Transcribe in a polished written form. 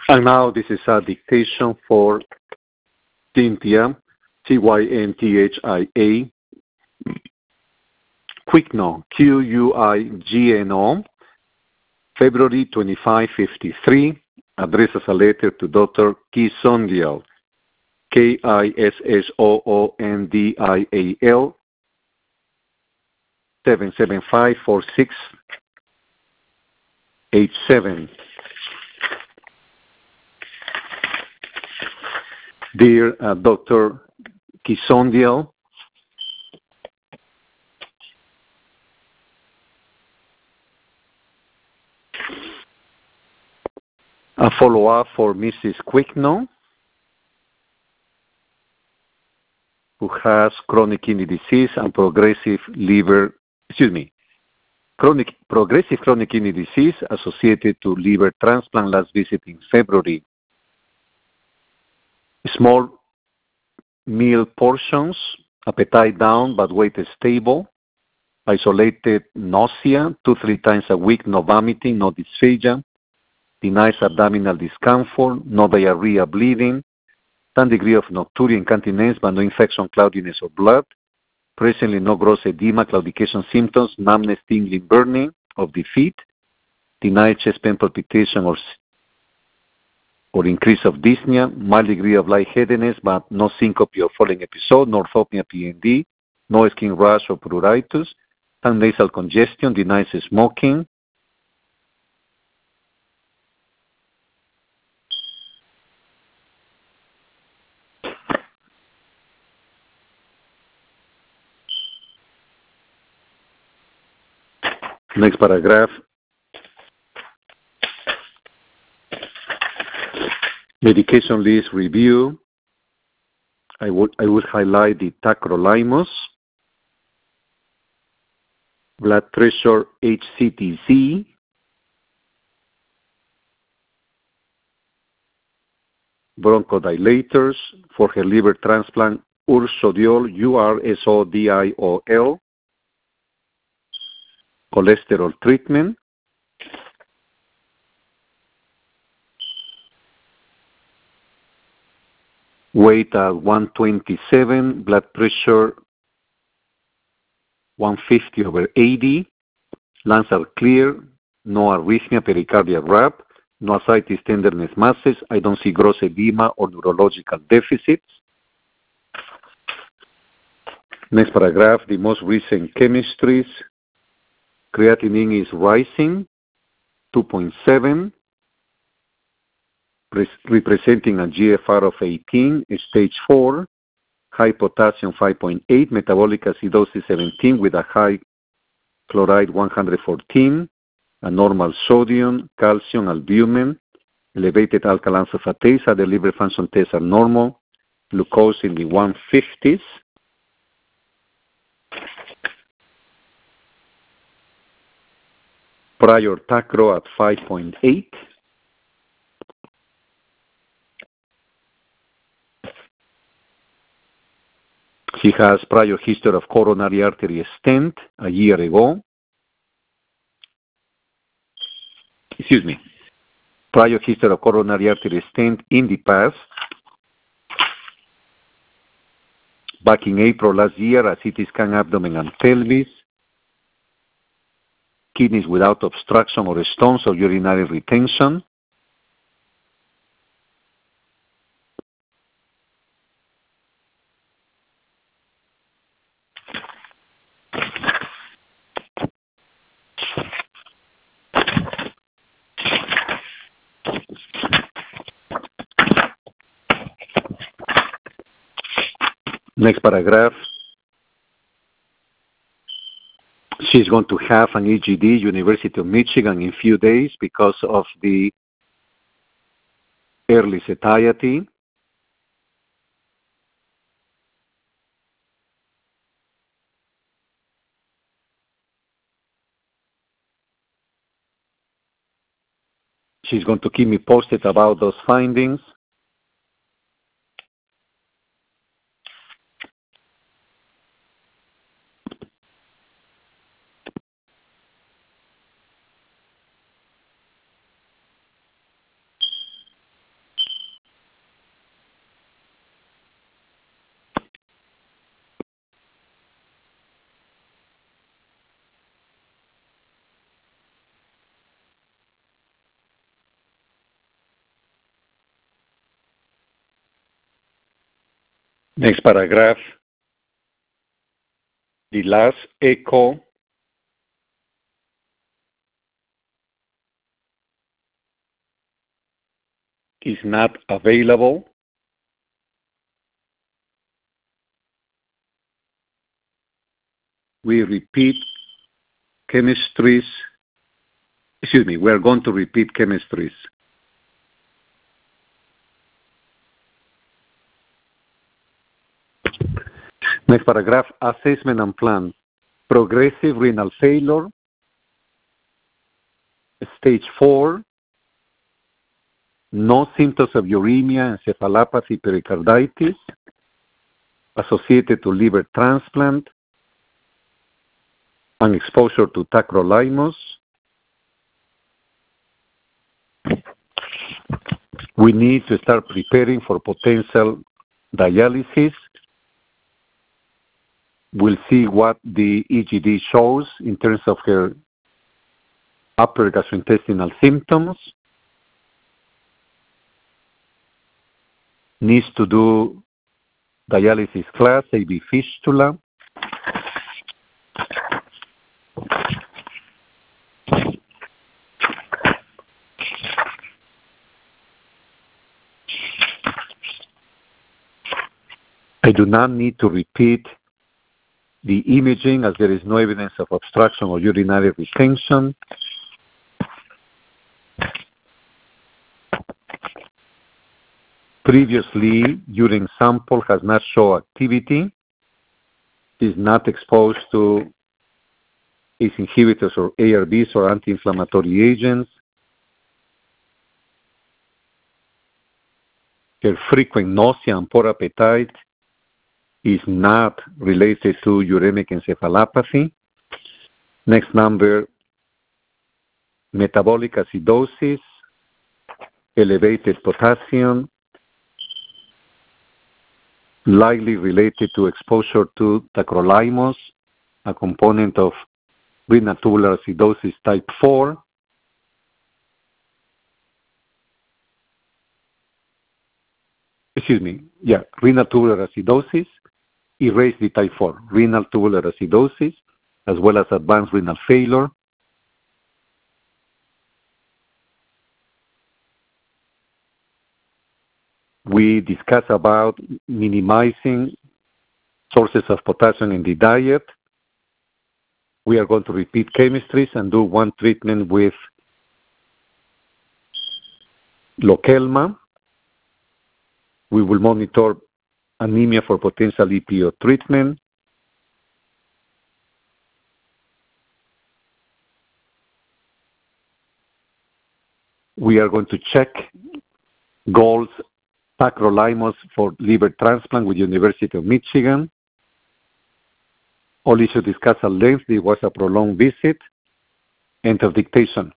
And now this is a dictation for Cynthia, Cynthia, Quigno, Quigno, February 2553, addresses a letter to Dr. Kisondial, Kissoondial, 7754687. Dear Dr. Kisondial, a follow-up for Mrs. Quigno, who has chronic kidney disease and progressive chronic kidney disease associated to liver transplant last visit in February. Small meal portions, appetite down but weight stable, isolated nausea, 2-3 times a week, no vomiting, no dysphagia, denies abdominal discomfort, no diarrhea, bleeding, some degree of nocturia, incontinence, but no infection, cloudiness, or blood. Presently, no gross edema, claudication symptoms, numbness, tingling, burning of the feet. Denied chest pain, palpitation, or increase of dyspnea. Mild degree of lightheadedness, but no syncope or falling episode, no orthopnea, PND. No skin rash or pruritus. Some nasal congestion. Denies smoking. Next paragraph. Medication list review. I would highlight the tacrolimus, blood pressure HCTZ, bronchodilators for her liver transplant, ursodiol, URSODIOL, cholesterol treatment, weight at 127, blood pressure 150/80, lungs are clear, no arrhythmia, pericardial rap, no ascites, tenderness, masses. I don't see gross edema or neurological deficits. Next paragraph, the most recent chemistries. Creatinine is rising, 2.7, representing a GFR of 18, stage 4, high potassium 5.8, metabolic acidosis 17 with a high chloride 114, a normal sodium, calcium, albumin, elevated alkaline phosphatase. The liver function tests are normal, glucose in the 150s. Prior tacro at 5.8. She has prior history of coronary artery stent a year ago. Prior history of coronary artery stent in the past. Back in April last year, a CT scan abdomen and pelvis. Kidneys without obstruction or stones or urinary retention. Next paragraph. She's going to have an EGD, University of Michigan, in few days because of the early satiety. She's going to keep me posted about those findings. Next paragraph. The last echo is not available. We repeat chemistries. We are going to repeat chemistries. Next paragraph, assessment and plan. Progressive renal failure, stage 4, no symptoms of uremia, encephalopathy, pericarditis, associated to liver transplant, and exposure to tacrolimus. We need to start preparing for potential dialysis. We'll see what the EGD shows in terms of her upper gastrointestinal symptoms. Needs to do dialysis class, AV fistula. I do not need to repeat the imaging as there is no evidence of obstruction or urinary retention. Previously, urine sample has not shown activity, is not exposed to ACE inhibitors or ARBs or anti-inflammatory agents. Her frequent nausea and poor appetite is not related to uremic encephalopathy. Next number, metabolic acidosis, elevated potassium, likely related to exposure to tacrolimus, a component of renal tubular acidosis type 4. Renal tubular acidosis, erase the type 4, renal tubular acidosis, as well as advanced renal failure. We discuss about minimizing sources of potassium in the diet. We are going to repeat chemistries and do one treatment with Lokelma. We will monitor anemia for potential EPO treatment. We are going to check Gold's tacrolimus for liver transplant with University of Michigan. All issues discussed at length. It was a prolonged visit. End of dictation.